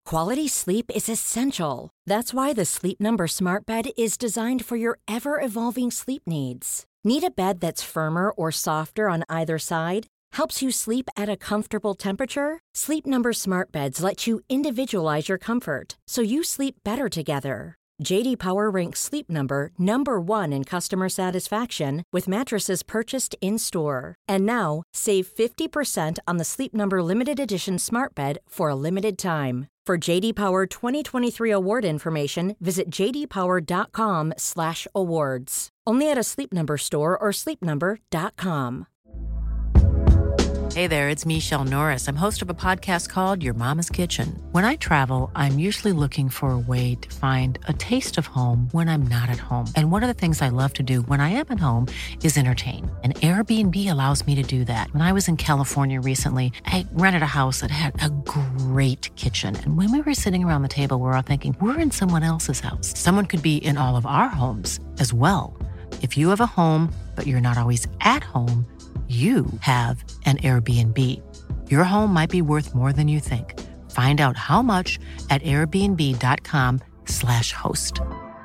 Quality sleep is essential. That's why the Sleep Number Smart Bed is designed for your ever-evolving sleep needs. Need a bed that's firmer or softer on either side? Helps you sleep at a comfortable temperature? Sleep Number Smart Beds let you individualize your comfort, so you sleep better together. J.D. Power ranks Sleep Number number 1 in customer satisfaction with mattresses purchased in-store. And now, save 50% on the Sleep Number Limited Edition Smart Bed for a limited time. For J.D. Power 2023 award information, visit jdpower.com/awards. Only at a Sleep Number store or sleepnumber.com. Hey there, it's Michelle Norris. I'm host of a podcast called Your Mama's Kitchen. When I travel, I'm usually looking for a way to find a taste of home when I'm not at home. And one of the things I love to do when I am at home is entertain. And Airbnb allows me to do that. When I was in California recently, I rented a house that had a great kitchen. And when we were sitting around the table, we're all thinking, we're in someone else's house. Someone could be in all of our homes as well. If you have a home, but you're not always at home, you have an Airbnb. Your home might be worth more than you think. Find out how much at airbnb.com/host.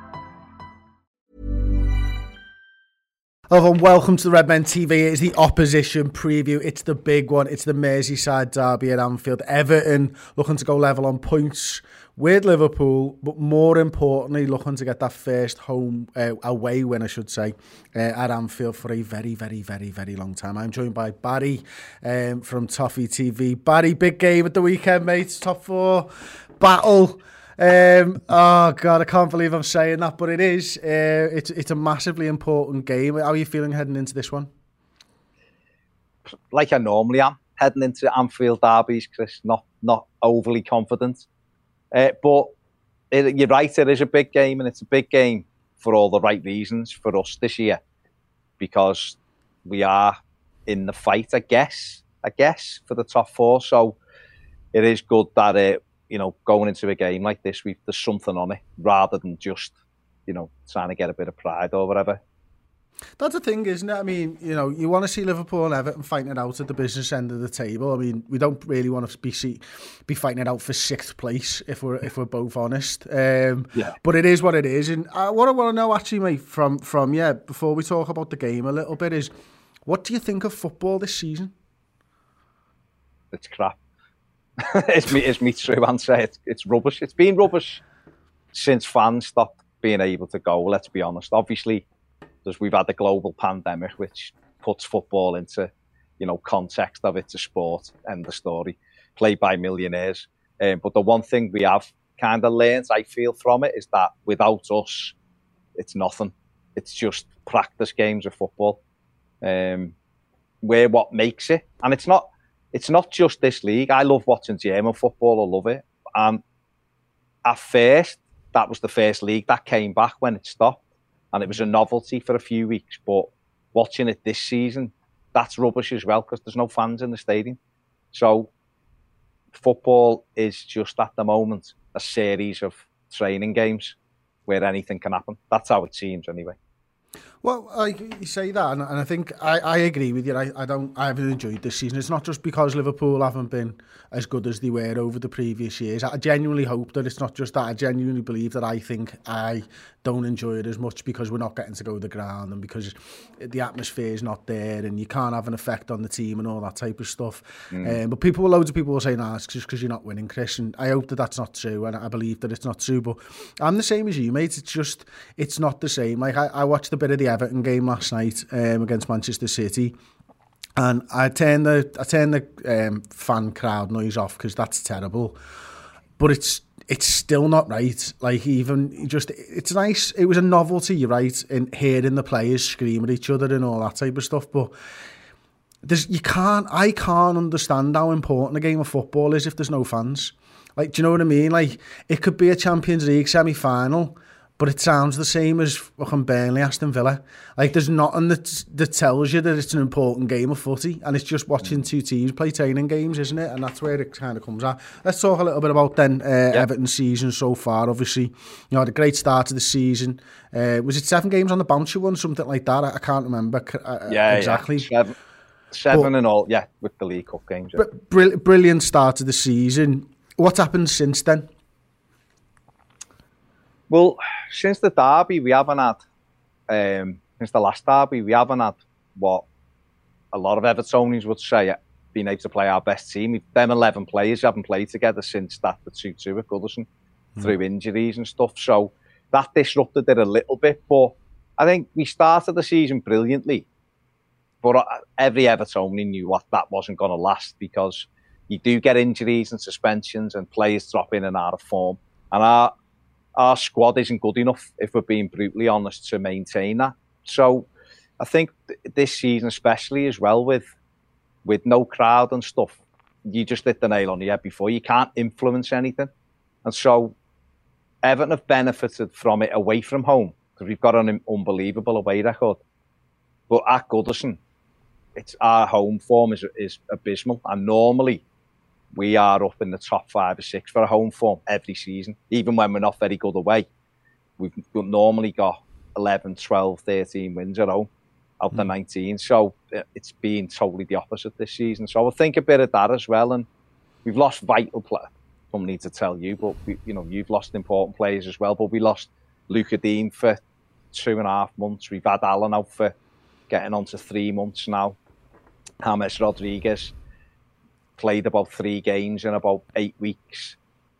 Hello and welcome to the Red Men TV. It is the opposition preview. It's the big one. It's the Merseyside derby at Anfield. Everton looking to go level on points with Liverpool, but more importantly, looking to get that first home away win, I should say, at Anfield for a very, very, very, very long time. I'm joined by Barry from Toffee TV. Barry, big game at the weekend, mate. Top 4 battle. Oh God, I can't believe I'm saying that, but it is. It's a massively important game. How are you feeling heading into this one? Like I normally am heading into Anfield derbies, Chris. Not overly confident. But you're right, it is a big game, and it's a big game for all the right reasons for us this year, because we are in the fight, I guess, for the top 4. So it is good that, going into a game like this, there's something on it, rather than just, trying to get a bit of pride or whatever. That's the thing, isn't it? I mean, you want to see Liverpool and Everton fighting it out at the business end of the table. I mean, we don't really want to be fighting it out for 6th place, if we're both honest. But it is what it is. And what I want to know, actually, mate, from before we talk about the game a little bit, is what do you think of football this season? It's crap. it's me true answer. It's rubbish. It's been rubbish since fans stopped being able to go. Let's be honest. Obviously, we've had the global pandemic, which puts football into, context of it's a sport, end of story, played by millionaires. But the one thing we have kind of learned, I feel, from it is that without us, it's nothing. It's just practice games of football. We're what makes it. And it's not just this league. I love watching German football. I love it. And at first, that was the first league that came back when it stopped. And it was a novelty for a few weeks. But watching it this season, that's rubbish as well, because there's no fans in the stadium. So football is just, at the moment, a series of training games where anything can happen. That's how it seems anyway. Well, you say that, and I think I agree with you. I haven't enjoyed this season. It's not just because Liverpool haven't been as good as they were over the previous years. I genuinely hope that it's not just that. I genuinely believe that I think I don't enjoy it as much because we're not getting to go to the ground and because the atmosphere is not there and you can't have an effect on the team and all that type of stuff. But loads of people will say, nah, it's just because you're not winning, Chris. And I hope that that's not true, and I believe that it's not true. But I'm the same as you, mate. It's not the same. Like I watched a bit of the Everton game last night against Manchester City, and I turned the fan crowd noise off because that's terrible. But it's still not right. Like, even just, it's nice. It was a novelty, right, in hearing the players scream at each other and all that type of stuff. But I can't understand how important a game of football is if there's no fans. Like, do you know what I mean? Like, it could be a Champions League semi-final, but it sounds the same as fucking Burnley, Aston Villa. Like, there's nothing that tells you that it's an important game of footy, and it's just watching two teams play training games, isn't it? And that's where it kind of comes at. Let's talk a little bit about then Everton's season so far. Obviously, had a great start to the season. Was it 7 games on the bounce you won, something like that? I can't remember exactly. Seven and all, with the League Cup games. Yeah. Brilliant start to the season. What's happened since then? Well, since the derby, we haven't had, since the last derby, we haven't had what a lot of Evertonians would say, being able to play our best team. Them 11 players haven't played together since the 2-2 at Goodison through injuries and stuff. So that disrupted it a little bit. But I think we started the season brilliantly. But every Evertonian knew that wasn't going to last, because you do get injuries and suspensions and players drop in and out of form. And our squad isn't good enough, if we're being brutally honest, to maintain that. So I think this season especially as well, with no crowd and stuff, you just hit the nail on the head before. You can't influence anything. And so Everton have benefited from it away from home, because we've got an unbelievable away record. But at Goodison, our home form is abysmal. And normally we are up in the top 5 or 6 for a home form every season, even when we're not very good away. We've normally got 11, 12, 13 wins at home out the 19. So it's been totally the opposite this season. So I think a bit of that as well. And we've lost vital players. I don't need to tell you, but you've lost important players as well. But we lost Luca Dean for 2.5 months. We've had Alan out for getting on to 3 months now. James Rodriguez played about 3 games in about 8 weeks.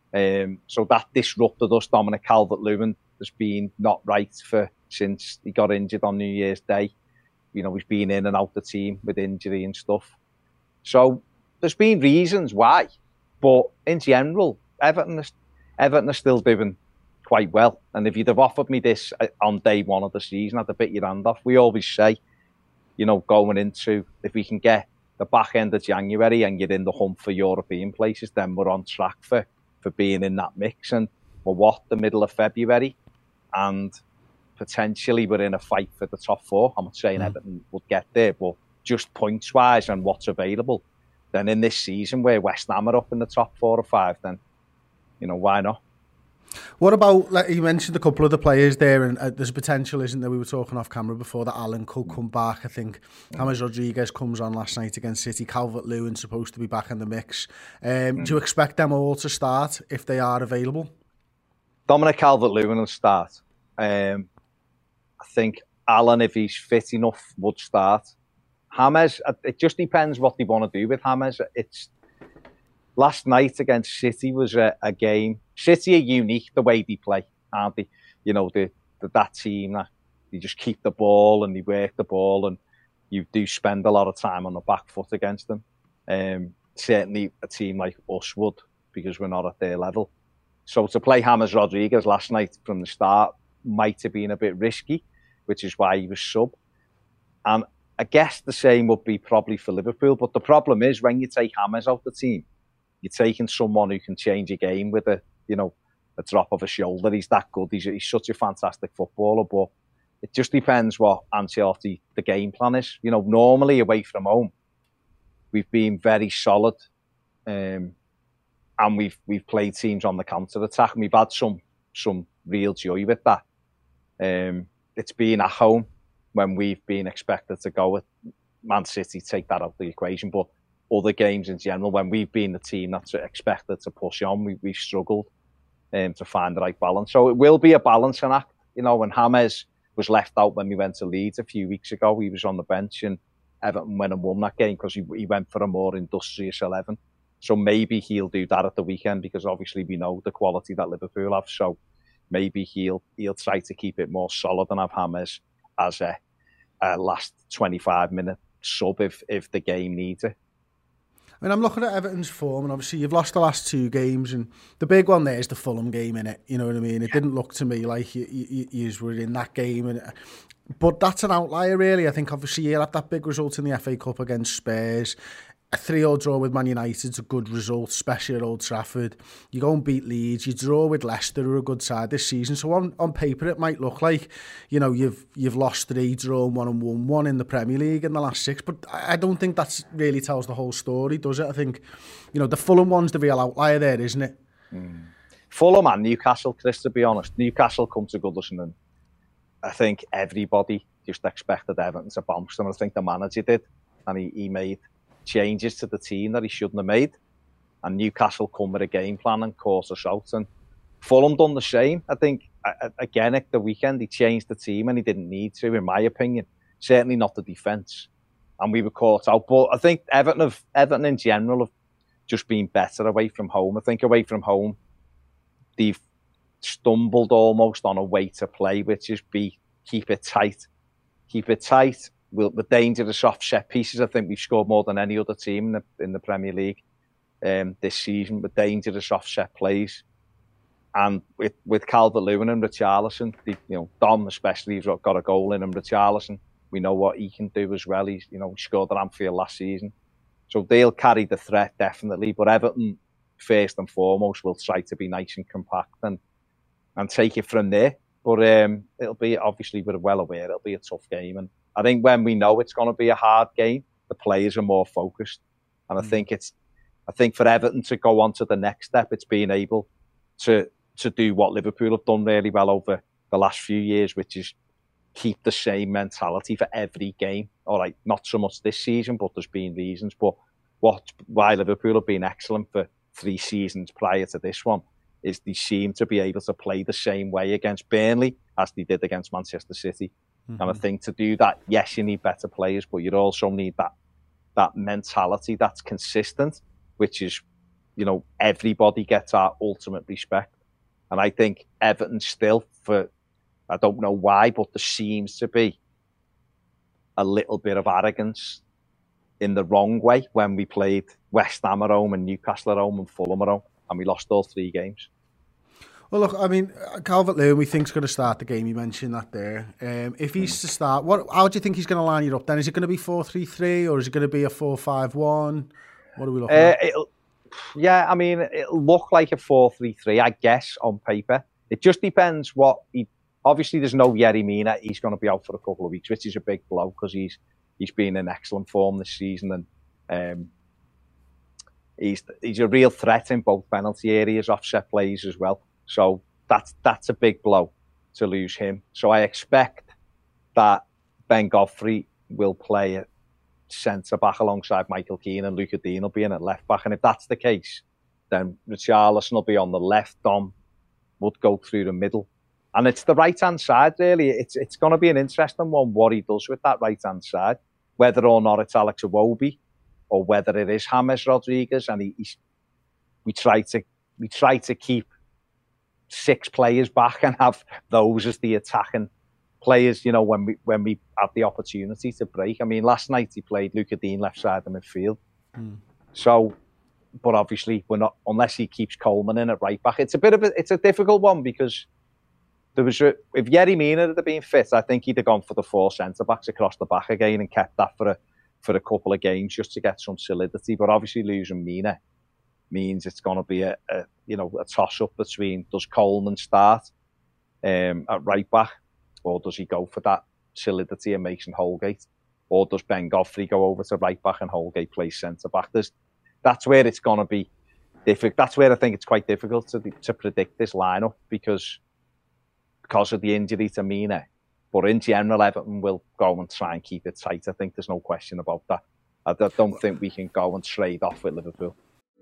So that disrupted us. Dominic Calvert-Lewin has been not right since he got injured on New Year's Day. He's been in and out the team with injury and stuff. So there's been reasons why. But in general, Everton are still doing quite well. And if you'd have offered me this on day one of the season, I'd have bit your hand off. We always say, going into, if we can get the back end of January and you're in the hunt for European places, then we're on track for being in that mix. And we're the middle of February, and potentially we're in a fight for the top 4. I'm not saying Everton would get there, but just points-wise and what's available, then in this season where West Ham are up in the top 4 or 5, then, why not? What about, like you mentioned a couple of the players there, and there's potential, isn't there? We were talking off camera before that Alan could come back. I think James Rodriguez comes on last night against City. Calvert-Lewin's supposed to be back in the mix. Do you expect them all to start if they are available? Dominic Calvert-Lewin will start. I think Alan, if he's fit enough, would start. James, it just depends what they want to do with James. Last night against City was a game. City are unique the way they play, aren't they? That team that they just keep the ball and they work the ball, and you do spend a lot of time on the back foot against them. Certainly a team like us would, because we're not at their level. So to play James Rodriguez last night from the start might have been a bit risky, which is why he was sub. And I guess the same would be probably for Liverpool. But the problem is, when you take James out the team, you're taking someone who can change a game with a drop of a shoulder. He's that good. He's such a fantastic footballer. But it just depends what Ancelotti, the game plan is. Normally away from home, we've been very solid, and we've played teams on the counter attack, and we've had some real joy with that. It's been at home when we've been expected to go with Man City, take that out of the equation. But other games in general, when we've been the team that's expected to push on, we've struggled to find the right balance. So it will be a balancing act. When James was left out when we went to Leeds a few weeks ago, he was on the bench, and Everton went and won that game because he went for a more industrious 11. So maybe he'll do that at the weekend, because obviously we know the quality that Liverpool have. So maybe he'll try to keep it more solid and have James as a last 25-minute sub if the game needs it. I mean, I'm looking at Everton's form, and obviously you've lost the last 2 games, and the big one there is the Fulham game, innit? You know what I mean? It didn't look to me like you were in that game, but that's an outlier, really. I think obviously you had that big result in the FA Cup against Spurs. A 3-3 draw with Man United's a good result, especially at Old Trafford. You go and beat Leeds. You draw with Leicester, who are a good side this season. So on paper, it might look like, you've lost 3, drawn 1 and won 1 in the Premier League in the last 6. But I don't think that really tells the whole story, does it? I think, the Fulham one's the real outlier there, isn't it? Fulham and Newcastle, Chris, to be honest. Newcastle come to Goodison, and I think everybody just expected Everton to bounce them. I think the manager did, and he made changes to the team that he shouldn't have made. and Newcastle come with a game plan and caught us out. And Fulham done the same. I think, again, at the weekend, he changed the team and he didn't need to, in my opinion. Certainly not the defence. And we were caught out. But I think Everton in general have just been better away from home. I think away from home, they've stumbled almost on a way to play, which is keep it tight. Keep it tight. The dangerous off set pieces. I think we've scored more than any other team in the Premier League this season with dangerous offset plays. And with Calvert-Lewin and Richarlison, Dom especially, he's got a goal in him. Richarlison, we know what he can do as well. He's scored at Anfield last season, so they'll carry the threat definitely. But Everton, first and foremost, will try to be nice and compact and take it from there. But it'll be, obviously, we're well aware it'll be a tough game, and I think when we know it's going to be a hard game, the players are more focused, and I think for Everton to go on to the next step, it's being able to do what Liverpool have done really well over the last few years, which is keep the same mentality for every game. All right, not so much this season, but there's been reasons. But why Liverpool have been excellent for 3 seasons prior to this one is they seem to be able to play the same way against Burnley as they did against Manchester City. Mm-hmm. And I think to do that, yes, you need better players, but you also need that mentality that's consistent, which is, everybody gets our ultimate respect. And I think Everton still, I don't know why, but there seems to be a little bit of arrogance in the wrong way when we played West Ham at home and Newcastle at home and Fulham at home, and we lost all 3 games. Well, look, I mean, Calvert-Lewin, we think is going to start the game. You mentioned that there. If he's to start, how do you think he's going to line it up then? Is it going to be 4-3-3 or is it going to be a 4-5-1? What are we looking at? Yeah, I mean, it'll look like a 4-3-3, I guess, on paper. It just depends what obviously, there's no Yerry Mina. He's going to be out for a couple of weeks, which is a big blow because he's been in excellent form this season, and he's a real threat in both penalty areas, offset plays as well. So that's a big blow to lose him. So I expect that Ben Godfrey will play at centre-back alongside Michael Keane, and Luca Dean will be in at left-back. And if that's the case, then Richarlison will be on the left. Dom would go through the middle. And it's the right-hand side, really. It's going to be an interesting one, what he does with that right-hand side, whether or not it's Alex Iwobi or whether it is James Rodriguez. And we try to keep 6 players back and have those as the attacking players, when we have the opportunity to break. I mean, last night he played Luca Dean left side of midfield. So, but obviously we're not, unless he keeps Coleman in at right back. It's a difficult one because if Yerry Mina had been fit, I think he'd have gone for the 4 centre backs across the back again and kept that for a couple of games just to get some solidity. But obviously losing Mina means it's going to be a toss up between, does Coleman start at right back, or does he go for that solidity and Mason Holgate, or does Ben Godfrey go over to right back and Holgate plays centre back? That's where it's going to be difficult. That's where I think it's quite difficult to predict this lineup because of the injury to Mina. But in general, Everton will go and try and keep it tight. I think there's no question about that. I don't think we can go and trade off with Liverpool.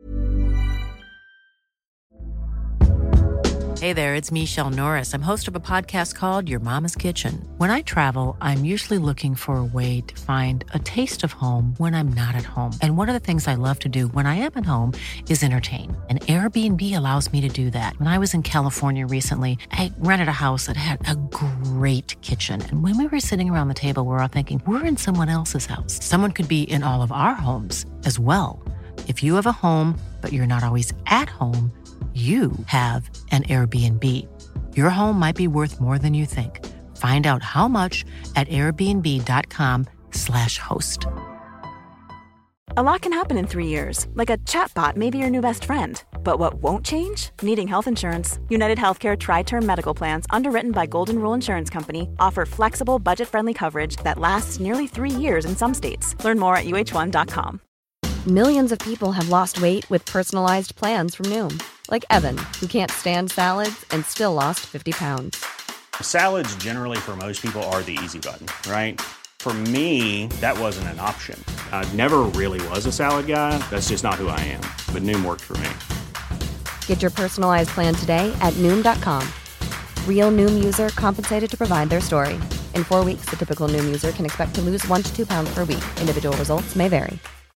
Hey there, it's Michelle Norris. I'm host of a podcast called Your Mama's Kitchen. When I travel, I'm usually looking for a way to find a taste of home when I'm not at home. And one of the things I love to do when I am at home is entertain. And Airbnb allows me to do that. When I was in California recently, I rented a house that had a great kitchen. And when we were sitting around the table, we're all thinking, we're in someone else's house. Someone could be in all of our homes as well. If you have a home, but you're not always at home, you have an Airbnb. Your home might be worth more than you think. Find out how much at airbnb.com/host. A lot can happen in 3 years, like a chatbot may be your new best friend. But what won't change? Needing health insurance. United Healthcare Tri-Term Medical Plans, underwritten by Golden Rule Insurance Company, offer flexible, budget-friendly coverage that lasts nearly 3 years in some states. Learn more at uh1.com. Millions of people have lost weight with personalized plans from Noom. Like Evan, who can't stand salads and still lost 50 pounds. Salads generally for most people are the easy button, right? For me, that wasn't an option. I never really was a salad guy. That's just not who I am. But Noom worked for me. Get your personalized plan today at Noom.com. Real Noom user compensated to provide their story. In 4 weeks, the typical Noom user can expect to lose 1 to 2 pounds per week. Individual results may vary.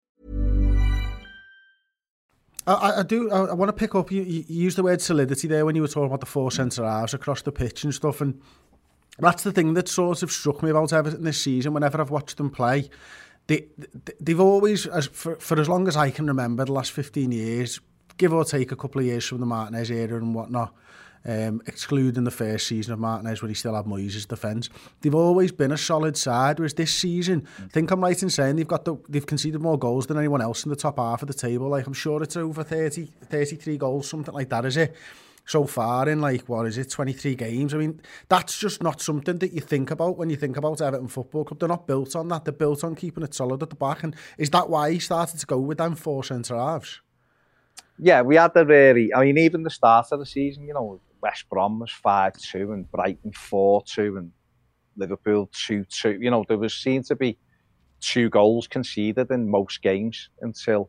I want to pick up, you used the word solidity there when you were talking about the 4 centre-halves across the pitch and stuff, and that's the thing that sort of struck me about Everton this season. Whenever I've watched them play, they've always, for as long as I can remember, the last 15 years, give or take a couple of years from the Martinez era and whatnot, excluding the first season of Martinez when he still had Moyes' defence, they've always been a solid side. Whereas this season, I think I'm right in saying they've conceded more goals than anyone else in the top half of the table. Like, I'm sure it's over 33 goals, something like that, is it? So far in, 23 games. I mean, that's just not something that you think about when you think about Everton Football Club. They're not built on that. They're built on keeping it solid at the back. And is that why he started to go with them 4 centre-halves? Yeah, we had even the start of the season, West Brom was 5-2 and Brighton 4-2 and Liverpool 2-2. There seemed to be 2 goals conceded in most games until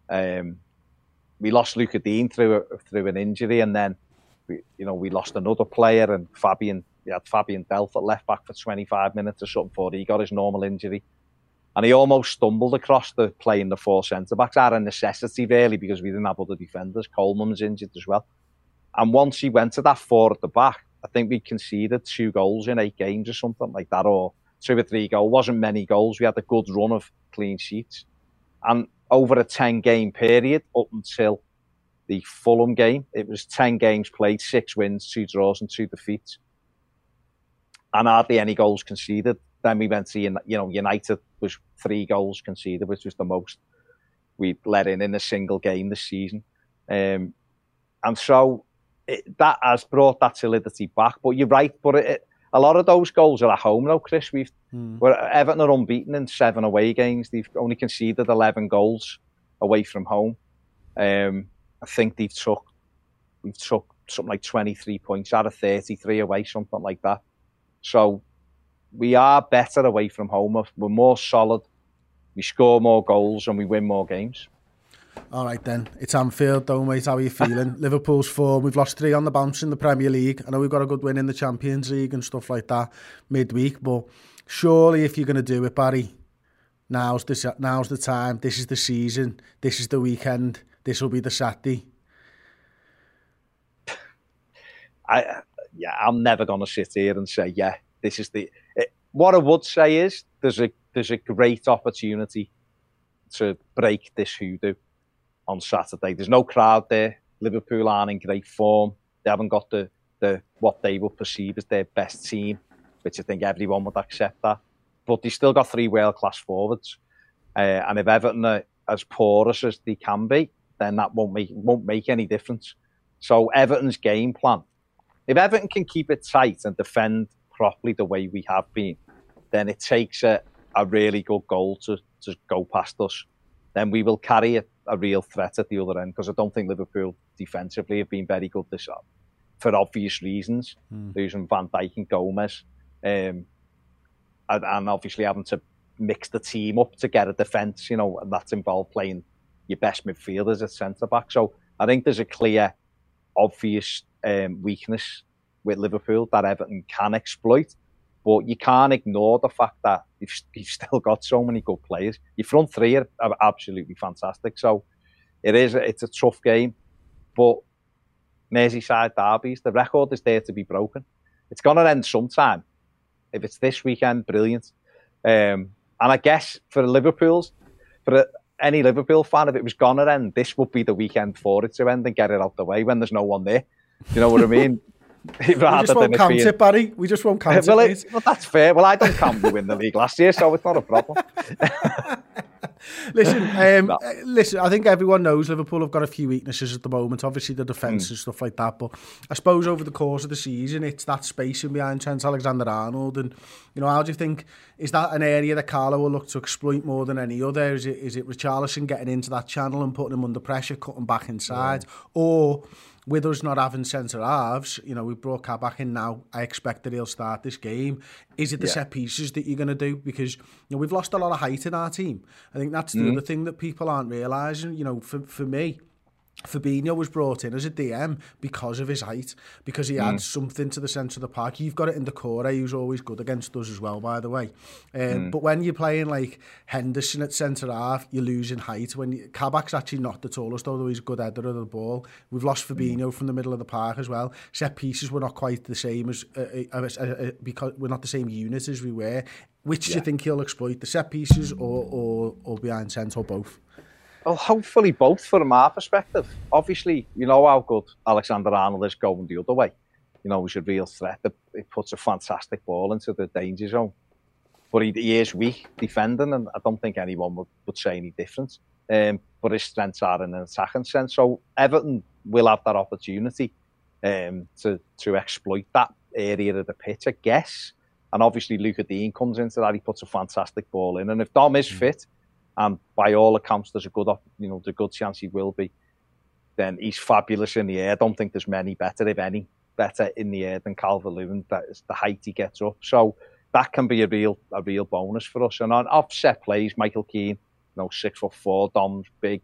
we lost Lucas Digne through an injury, and then we lost another player, and Fabian Delph at left back for 25 minutes or something before he got his normal injury. And he almost stumbled across the playing the 4 centre-backs, out of necessity really, because we didn't have other defenders. Coleman was injured as well. And once he went to that 4 at the back, I think we conceded 2 goals in 8 games or something like that, or 2 or 3 goals. Wasn't many goals. We had a good run of clean sheets. And over a 10-game period, up until the Fulham game, it was 10 games played, 6 wins, 2 draws and 2 defeats. And hardly any goals conceded. Then we went to, United was 3 goals conceded, which was the most we let in a single game this season. And so that has brought that solidity back. But you're right, but a lot of those goals are at home now, Chris. Everton are unbeaten in 7 away games. They've only conceded 11 goals away from home. I think we've took something like 23 points out of 33 away, something like that. So we are better away from home. We're more solid. We score more goals and we win more games. All right then, it's Anfield though, mate. How are you feeling? Liverpool's form. We've lost 3 on the bounce in the Premier League. I know we've got a good win in the Champions League and stuff like that midweek, but surely if you're going to do it, Barry, now's the time. This is the season. This is the weekend. This will be the Saturday. I'm never going to sit here and say, this is the... What I would say is there's a great opportunity to break this hoodoo on Saturday. There's no crowd there. Liverpool aren't in great form. They haven't got the what they would perceive as their best team, which I think everyone would accept that. But they still got 3 world-class forwards. And if Everton are as porous as they can be, then that won't make any difference. So Everton's game plan, if Everton can keep it tight and defend properly the way we have been, then it takes a really good goal to go past us. Then we will carry a real threat at the other end, because I don't think Liverpool defensively have been very good this up for obvious reasons. Losing Van Dijk and Gomez, and obviously having to mix the team up to get a defence, and that's involved playing your best midfielders at centre-back. So I think there's a clear, obvious weakness with Liverpool that Everton can exploit. But you can't ignore the fact that you've still got so many good players. Your front 3 are absolutely fantastic. So it's a tough game. But Merseyside derbies, the record is there to be broken. It's going to end sometime. If it's this weekend, brilliant. And I guess for any Liverpool fan, if it was going to end, this would be the weekend for it to end and get it out the way when there's no one there. You know what I mean? We just won't count it, Barry. We just won't count it. Well, that's fair. Well, I don't count we win the league last year, so it's not a problem. Listen, I think everyone knows Liverpool have got a few weaknesses at the moment. Obviously, the defence and stuff like that. But I suppose over the course of the season, it's that spacing behind Trent Alexander-Arnold. And, how do you think, is that an area that Carlo will look to exploit more than any other? Is it Richarlison getting into that channel and putting him under pressure, cutting back inside? Or with us not having centre-halves, you know, we brought Kabak in now. I expect that he'll start this game. Is it the set pieces that you're going to do? Because, you know, we've lost a lot of height in our team. I think that's the other thing that people aren't realising. You know, for me, Fabinho was brought in as a DM because of his height, because he adds something to the centre of the park. You've got it in Decore, who's always good against us as well, by the way. But when you're playing like Henderson at centre-half, you're losing height. Kabak's actually not the tallest, although he's a good header of the ball. We've lost Fabinho from the middle of the park as well. Set pieces were not quite the same as because we're not the same unit as we were. Which do you think he'll exploit, the set pieces or behind centre, or both? Well, hopefully both from our perspective. Obviously, you know how good Alexander-Arnold is going the other way. You know, he's a real threat. He puts a fantastic ball into the danger zone. But he is weak defending, and I don't think anyone would say any different. But his strengths are in an attacking sense. So Everton will have that opportunity to exploit that area of the pitch, I guess. And obviously, Luca Dean comes into that. He puts a fantastic ball in. And if Dom is fit, and by all accounts, there's a good chance he will be, then he's fabulous in the air. I don't think there's many better, if any, better in the air than Calvert-Lewin. That is the height he gets up. So that can be a real bonus for us. And on offset plays, Michael Keane, 6'4", Dom's big,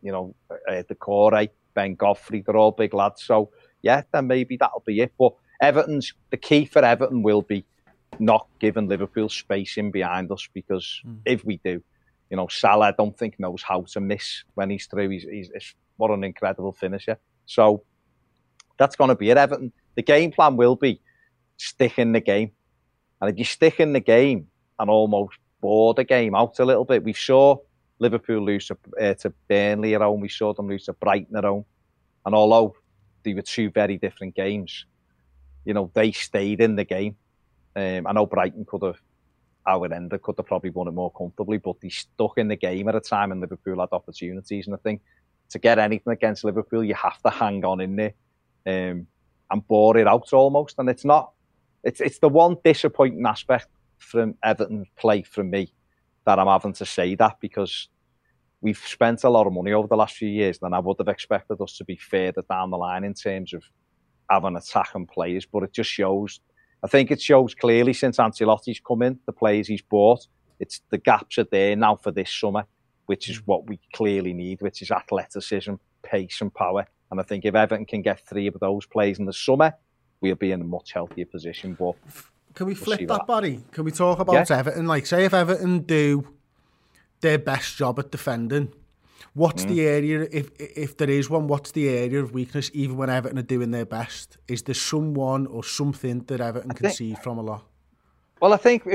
Decore, Ben Godfrey, they're all big lads. So yeah, then maybe that'll be it. But the key for Everton will be not giving Liverpool space in behind us, because if we do, Salah, I don't think knows how to miss when he's through. He's what an incredible finisher. So that's going to be it. Everton, the game plan will be stick in the game. And if you stick in the game and almost bore the game out a little bit, we saw Liverpool lose to Burnley at home. We saw them lose to Brighton at home. And although they were two very different games, they stayed in the game. I know Brighton could have probably won it more comfortably, but they stuck in the game at a time and Liverpool had opportunities. And I think to get anything against Liverpool, you have to hang on in there and bore it out almost. And it's the one disappointing aspect from Everton play from me, that I'm having to say that, because we've spent a lot of money over the last few years, and I would have expected us to be further down the line in terms of having attacking players. But it just shows. I think it shows clearly since Ancelotti's come in, the players he's bought, the gaps are there now for this summer, which is what we clearly need, which is athleticism, pace and power. And I think if Everton can get 3 of those players in the summer, we'll be in a much healthier position. But can we flip that, Barry? Can we talk about Everton? Like, say if Everton do their best job at defending, what's the area, if there is one, what's the area of weakness, even when Everton are doing their best? Is there someone or something that Everton can see from a lot? Well, I think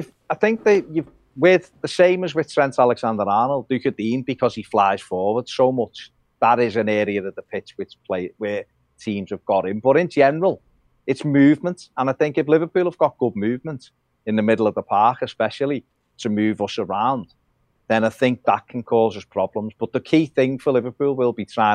with the same as with Trent Alexander-Arnold, Luca Dean, because he flies forward so much, that is an area of the pitch where teams have got in. But in general, it's movement. And I think if Liverpool have got good movement in the middle of the park, especially to move us around, then I think that can cause us problems. But the key thing for Liverpool will be trying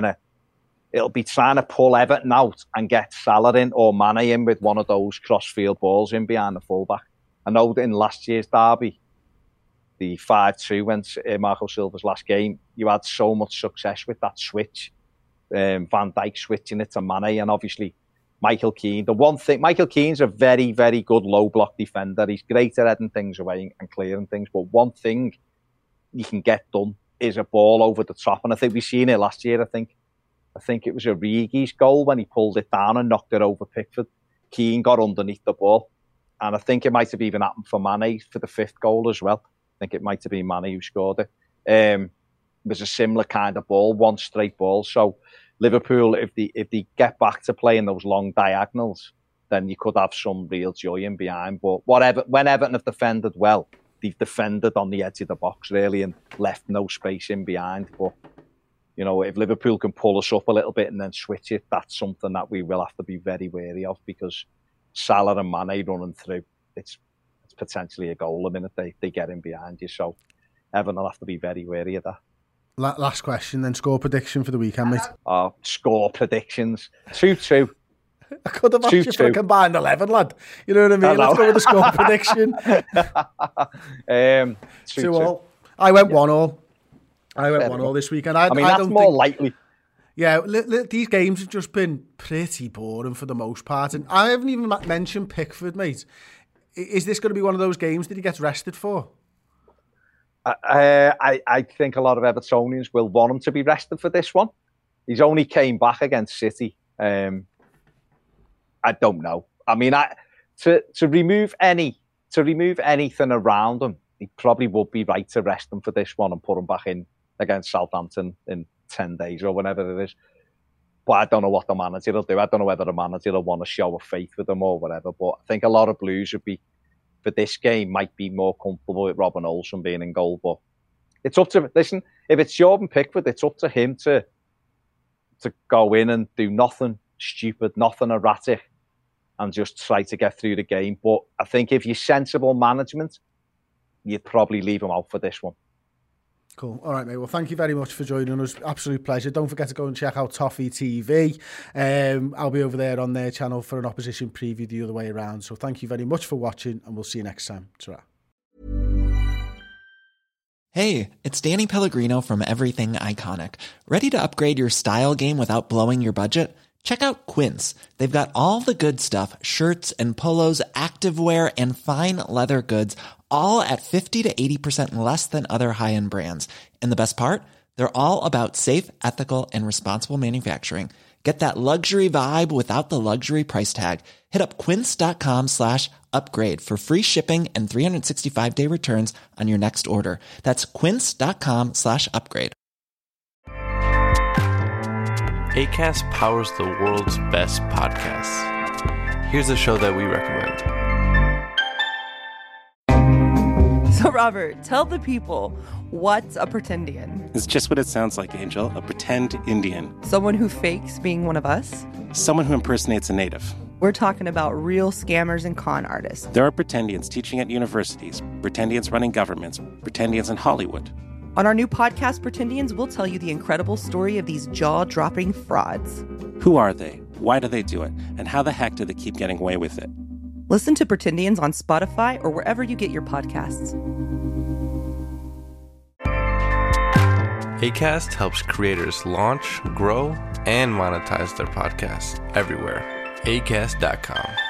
to pull Everton out and get Salah in or Mane in with one of those cross-field balls in behind the fullback. I know that in last year's derby, the 5-2 went Marco Silva's last game, you had so much success with that switch. Van Dijk switching it to Mane, and obviously Michael Keane. Michael Keane's a very, very good low block defender. He's great at heading things away and clearing things. But one thing you can get done is a ball over the top, and I think we've seen it last year. I think it was Origi's goal when he pulled it down and knocked it over Pickford. Keane got underneath the ball, and I think it might have even happened for Mane for the 5th goal as well. I think it might have been Mane who scored it. It was a similar kind of ball, one straight ball. So Liverpool, if they get back to playing those long diagonals, then you could have some real joy in behind. But when Everton have defended well, they've defended on the edge of the box, really, and left no space in behind. But, if Liverpool can pull us up a little bit and then switch it, that's something that we will have to be very wary of, because Salah and Mane running through, it's potentially a goal the minute they get in behind you. So Everton will have to be very wary of that. Last question, then. Score prediction for the weekend, mate. Score predictions. 2-2. I could have asked you for a combined 11, lad. You know what I mean? Let's go with the score prediction. 2-2. I went 1-1. I went 1-1 this weekend. I that's more likely. Yeah, these games have just been pretty boring for the most part. And I haven't even mentioned Pickford, mate. Is this going to be one of those games that he gets rested for? I think a lot of Evertonians will want him to be rested for this one. He's only came back against City. I don't know. I mean, to remove anything around him, he probably would be right to rest him for this one and put him back in against Southampton in 10 days or whenever it is. But I don't know what the manager will do. I don't know whether the manager will want to show a faith with him or whatever. But I think a lot of Blues would be, for this game, might be more comfortable with Robin Olsen being in goal. But it's up to, listen, if it's Jordan Pickford, it's up to him to go in and do nothing stupid, nothing erratic, and just try to get through the game. But I think if you're sensible management, you'd probably leave him out for this one. Cool. All right, mate. Well, thank you very much for joining us. Absolute pleasure. Don't forget to go and check out Toffee TV. I'll be over there on their channel for an opposition preview the other way around. So thank you very much for watching, and we'll see you next time. Ta-ra. Hey, it's Danny Pellegrino from Everything Iconic. Ready to upgrade your style game without blowing your budget? Check out Quince. They've got all the good stuff, shirts and polos, activewear, and fine leather goods, all at 50 to 80% less than other high-end brands. And the best part? They're all about safe, ethical, and responsible manufacturing. Get that luxury vibe without the luxury price tag. Hit up quince.com/upgrade for free shipping and 365-day returns on your next order. That's quince.com/upgrade. Acast powers the world's best podcasts. Here's a show that we recommend. So, Robert, tell the people, what's a pretendian? It's just what it sounds like, Angel. A pretend Indian. Someone who fakes being one of us? Someone who impersonates a native. We're talking about real scammers and con artists. There are pretendians teaching at universities, pretendians running governments, pretendians in Hollywood. On our new podcast, Pretendians, we'll tell you the incredible story of these jaw-dropping frauds. Who are they? Why do they do it? And how the heck do they keep getting away with it? Listen to Pretendians on Spotify or wherever you get your podcasts. Acast helps creators launch, grow, and monetize their podcasts everywhere. Acast.com.